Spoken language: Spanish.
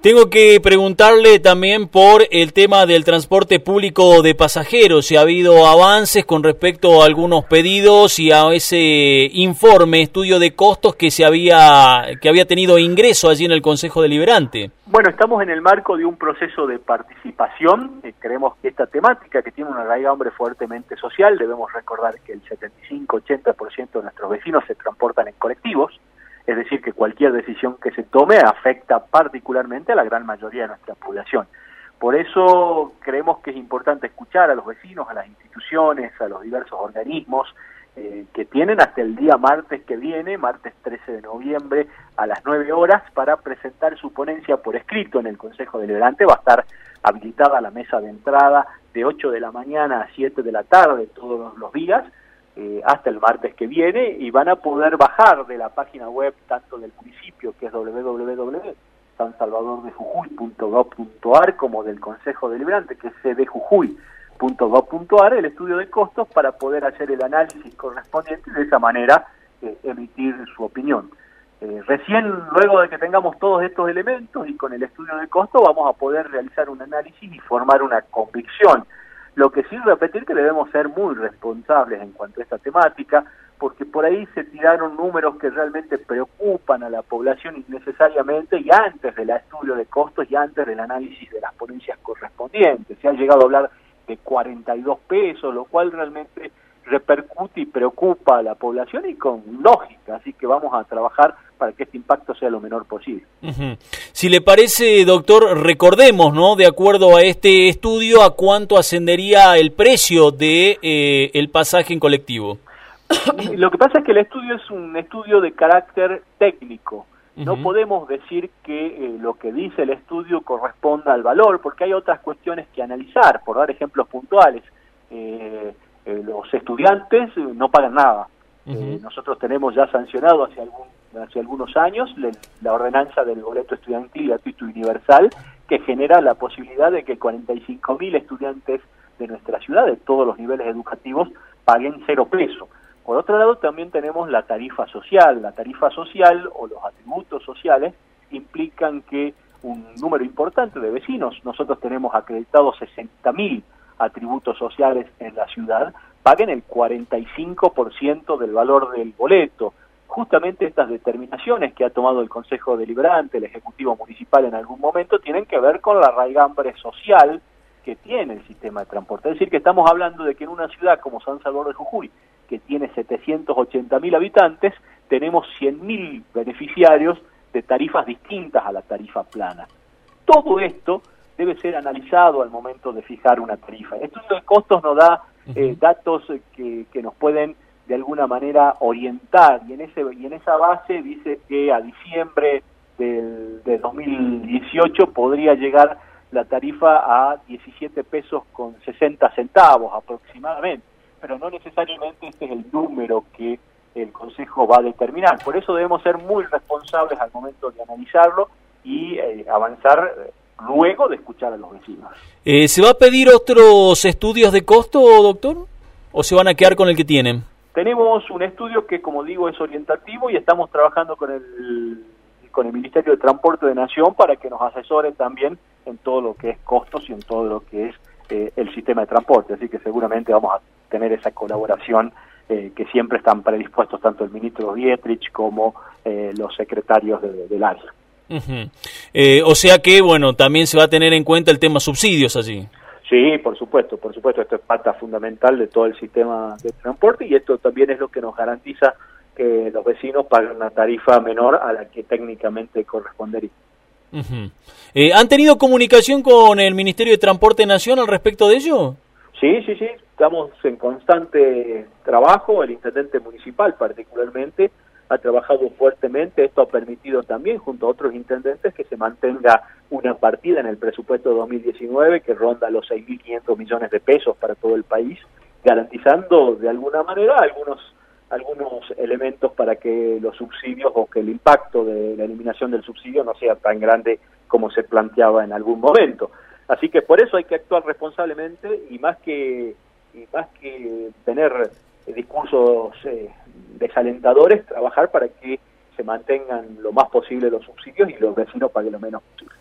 Tengo que preguntarle también por el tema del transporte público de pasajeros, si ha habido avances con respecto a algunos pedidos y a ese informe, estudio de costos que había tenido ingreso allí en el Consejo Deliberante. Bueno, estamos en el marco de un proceso de participación. Creemos que esta temática, que tiene una raigambre fuertemente social, debemos recordar que el 75-80% de nuestros vecinos se transportan en colectivos, es decir, que cualquier decisión que se tome afecta particularmente a la gran mayoría de nuestra población. Por eso creemos que es importante escuchar a los vecinos, a las instituciones, a los diversos organismos que tienen hasta el día martes que viene, martes 13 de noviembre, a las 9 horas, para presentar su ponencia por escrito en el Consejo Deliberante. Va a estar habilitada la mesa de entrada de 8 de la mañana a 7 de la tarde todos los días, hasta el martes que viene, y van a poder bajar de la página web tanto del municipio, que es www.sansalvadordejujuy.gov.ar, como del Consejo Deliberante, que es cdjujuy.gov.ar, el estudio de costos, para poder hacer el análisis correspondiente y de esa manera emitir su opinión. Recién, luego de que tengamos todos estos elementos y con el estudio de costos, vamos a poder realizar un análisis y formar una convicción. Lo que sí, repetir que debemos ser muy responsables en cuanto a esta temática, porque por ahí se tiraron números que realmente preocupan a la población innecesariamente, y antes del estudio de costos y antes del análisis de las ponencias correspondientes. Se ha llegado a hablar de 42 pesos, lo cual realmente repercute y preocupa a la población, y con lógica, así que vamos a trabajar para que este impacto sea lo menor posible. Uh-huh. Si le parece, doctor, recordemos, ¿no?, de acuerdo a este estudio, a cuánto ascendería el precio de el pasaje en colectivo. Lo que pasa es que el estudio es un estudio de carácter técnico. No Uh-huh. podemos decir que lo que dice el estudio corresponda al valor, porque hay otras cuestiones que analizar. Por dar ejemplos puntuales, los estudiantes no pagan nada. Uh-huh. Nosotros tenemos ya sancionado hace algunos años la ordenanza del boleto estudiantil gratuito universal, que genera la posibilidad de que 45.000 estudiantes de nuestra ciudad, de todos los niveles educativos, paguen 0 pesos. Por otro lado, también tenemos la tarifa social. La tarifa social o los atributos sociales implican que un número importante de vecinos, nosotros tenemos acreditados 60.000 atributos sociales en la ciudad, paguen el 45% del valor del boleto. Justamente estas determinaciones que ha tomado el Consejo Deliberante, el Ejecutivo Municipal en algún momento, tienen que ver con la raigambre social que tiene el sistema de transporte. Es decir, que estamos hablando de que en una ciudad como San Salvador de Jujuy, que tiene 780.000 habitantes, tenemos 100.000 beneficiarios de tarifas distintas a la tarifa plana. Todo esto debe ser analizado al momento de fijar una tarifa. El estudio de costos nos da datos que nos pueden de alguna manera orientar, y en esa base dice que a diciembre de 2018 podría llegar la tarifa a 17 pesos con 60 centavos aproximadamente, pero no necesariamente este es el número que el Consejo va a determinar. Por eso debemos ser muy responsables al momento de analizarlo y avanzar luego de escuchar a los vecinos. ¿Se va a pedir otros estudios de costo, doctor? ¿O se van a quedar con el que tienen? Tenemos un estudio que, como digo, es orientativo, y estamos trabajando con el Ministerio de Transporte de Nación para que nos asesore también en todo lo que es costos y en todo lo que es el sistema de transporte. Así que seguramente vamos a tener esa colaboración que siempre están predispuestos tanto el ministro Dietrich como los secretarios del área. Uh-huh. O sea que, bueno, también se va a tener en cuenta el tema subsidios allí. Sí, por supuesto, esto es parte fundamental de todo el sistema de transporte, y esto también es lo que nos garantiza que los vecinos paguen una tarifa menor a la que técnicamente correspondería. Uh-huh. ¿Han tenido comunicación con el Ministerio de Transporte Nación al respecto de ello? Sí, estamos en constante trabajo. El intendente municipal particularmente ha trabajado fuertemente. Esto ha permitido también, junto a otros intendentes, que se mantenga una partida en el presupuesto de 2019 que ronda los 6.500 millones de pesos para todo el país, garantizando de alguna manera algunos elementos para que los subsidios, o que el impacto de la eliminación del subsidio no sea tan grande como se planteaba en algún momento. Así que por eso hay que actuar responsablemente, y más que tener discursos desalentadores, trabajar para que se mantengan lo más posible los subsidios y los vecinos paguen lo menos posible.